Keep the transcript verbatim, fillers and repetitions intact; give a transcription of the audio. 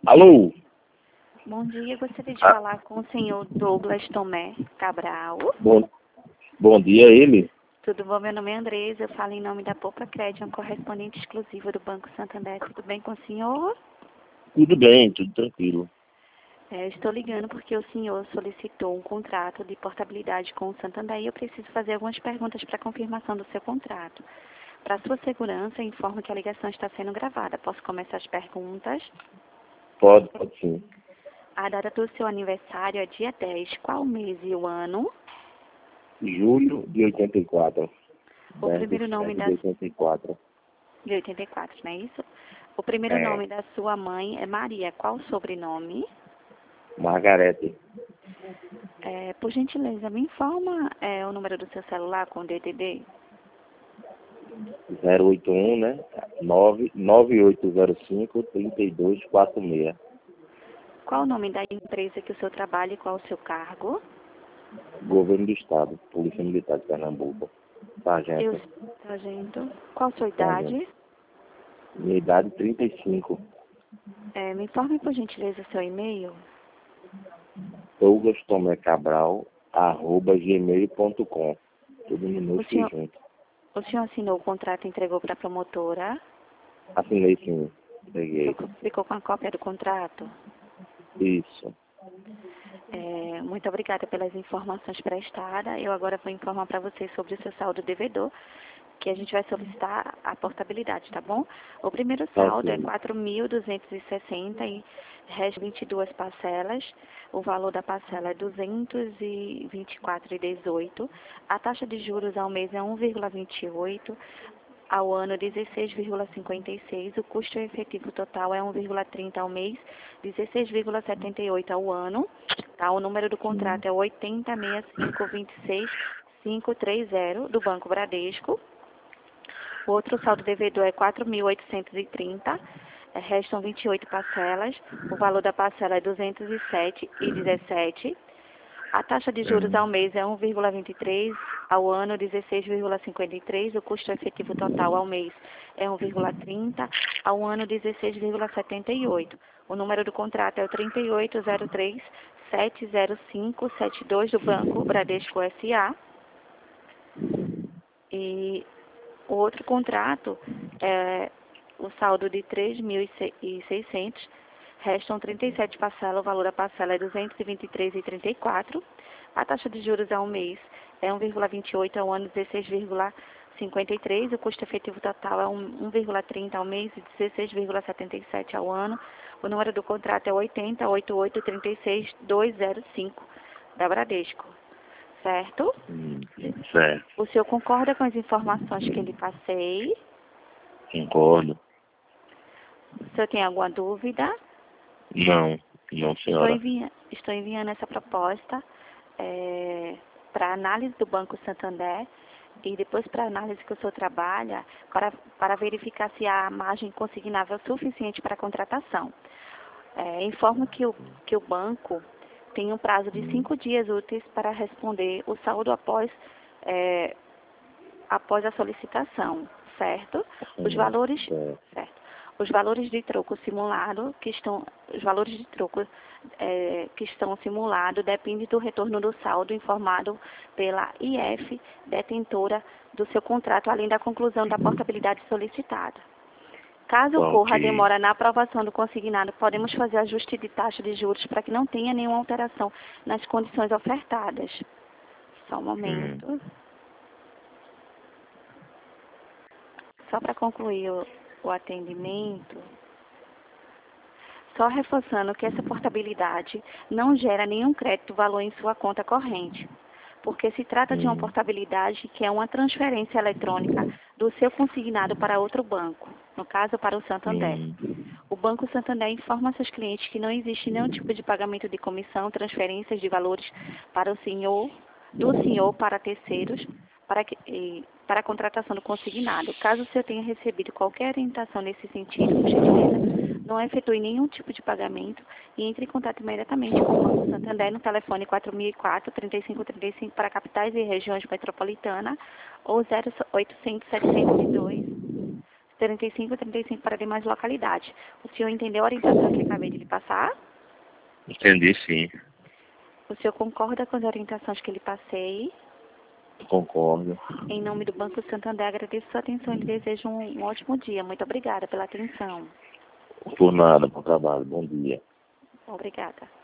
Alô? Bom dia, gostaria de Ah, falar com o senhor Douglas Tomé Cabral. bom, bom dia, ele? Tudo bom? Meu nome é Andresa, eu falo em nome da Poupa Crédito, um correspondente exclusivo do Banco Santander. Tudo bem com o senhor? Tudo bem, tudo tranquilo. É, estou ligando porque o senhor solicitou um contrato de portabilidade com o Santander e eu preciso fazer algumas perguntas para confirmação do seu contrato. Para sua segurança, informo que a ligação está sendo gravada. Posso começar as perguntas? Pode, pode sim. A data do seu aniversário é dia dez. Qual mês e o ano? Julho de oitenta e quatro. O dez de primeiro nome setembro da de oitenta e quatro. De oitenta e quatro, não é isso? O primeiro É, nome da sua mãe é Maria. Qual o sobrenome? Margarete. É, por gentileza, me informa é, o número do seu celular com D D D. zero oito um, né? nove nove oito zero cinco, três dois quatro seis. Qual o nome da empresa que o senhor trabalha e qual o seu cargo? Governo do Estado, Polícia Militar de Pernambuco. Eu, Sargento. sargento. Qual a sua Sargento. idade? Minha idade trinta e cinco. É, me informe, por gentileza, o seu e-mail. Douglas Tomé Cabral, arroba gmail ponto com. Tudo O minúsculo senhor, junto. o senhor assinou o contrato e entregou para a promotora? Assinei sim. O Peguei. senhor ficou com a cópia do contrato? Isso. É, muito obrigada pelas informações prestadas. Eu agora vou informar para vocês sobre o seu saldo devedor, que a gente vai solicitar a portabilidade, tá bom? O primeiro saldo é Ok. quatro mil duzentos e sessenta e restam vinte e duas parcelas. O valor da parcela é duzentos e vinte e quatro reais e dezoito. A taxa de juros ao mês é um vírgula vinte e oito. Ao ano, dezesseis vírgula cinquenta e seis. O custo efetivo total é um vírgula trinta ao mês, dezesseis vírgula setenta e oito ao ano. Tá? O número do contrato é oito zero seis cinco dois seis cinco três zero, do Banco Bradesco. O outro saldo devedor é quatro mil oitocentos e trinta. eh, Restam vinte e oito parcelas. O valor da parcela é duzentos e sete reais e dezessete. A taxa de juros Hum. ao mês é um vírgula vinte e três, ao ano dezesseis vírgula cinquenta e três, o custo efetivo total ao mês é um vírgula trinta, ao ano dezesseis vírgula setenta e oito. O número do contrato é o trinta e oito zero três sete zero cinco sete dois do Banco Bradesco S A. E o outro contrato é o saldo de três mil e seiscentos. Restam trinta e sete parcelas, o valor da parcela é duzentos e vinte e três reais e trinta e quatro. A taxa de juros ao mês é um vírgula vinte e oito, ao ano dezesseis vírgula cinquenta e três. O custo efetivo total é um vírgula trinta ao mês e dezesseis vírgula setenta e sete ao ano. O número do contrato é oitenta oitenta e oito trinta e seis duzentos e cinco, da Bradesco. Certo? Hum, certo. O senhor concorda com as informações que lhe passei? Concordo. O senhor tem alguma dúvida? Não, não, Estou, senhora. envia, estou enviando essa proposta para análise do Banco Santander e depois para análise que o senhor trabalha para, para verificar se há margem consignável suficiente para a contratação. É, informo que o, que o banco tem um prazo de cinco dias úteis para responder o saldo após, é, após a solicitação, certo? Os Hum, valores, certo. certo. Os valores de troco simulado que estão, os valores de troco é, que estão simulados dependem do retorno do saldo informado pela I F, detentora do seu contrato, além da conclusão da portabilidade solicitada. Caso ocorra a Ok. demora na aprovação do consignado, podemos fazer ajuste de taxa de juros para que não tenha nenhuma alteração nas condições ofertadas. Só um Hum, momento. Só para concluir o, o atendimento, só reforçando que essa portabilidade não gera nenhum crédito valor em sua conta corrente, porque se trata de uma hum, portabilidade que é uma transferência eletrônica do seu consignado para outro banco, no caso para o Santander. hum, O Banco Santander informa seus clientes que não existe nenhum tipo de pagamento de comissão, transferências de valores para o senhor, do senhor para terceiros, para, que, eh, para a contratação do consignado. Caso o senhor tenha recebido qualquer orientação nesse sentido, por gentileza, não efetue nenhum tipo de pagamento e entre em contato imediatamente com o Banco Santander no telefone quatro mil e quatro, trinta e cinco trinta e cinco para capitais e regiões metropolitanas ou zero oitocentos, setecentos e dois trinta e cinco, trinta e cinco para demais localidades. O senhor entendeu a orientação que acabei de lhe passar? Entendi, sim. O senhor concorda com as orientações que lhe passei? Concordo. Em nome do Banco Santander, agradeço sua atenção e lhe desejo um, um ótimo dia. Muito obrigada pela atenção. Por nada, bom trabalho, bom dia. Obrigada.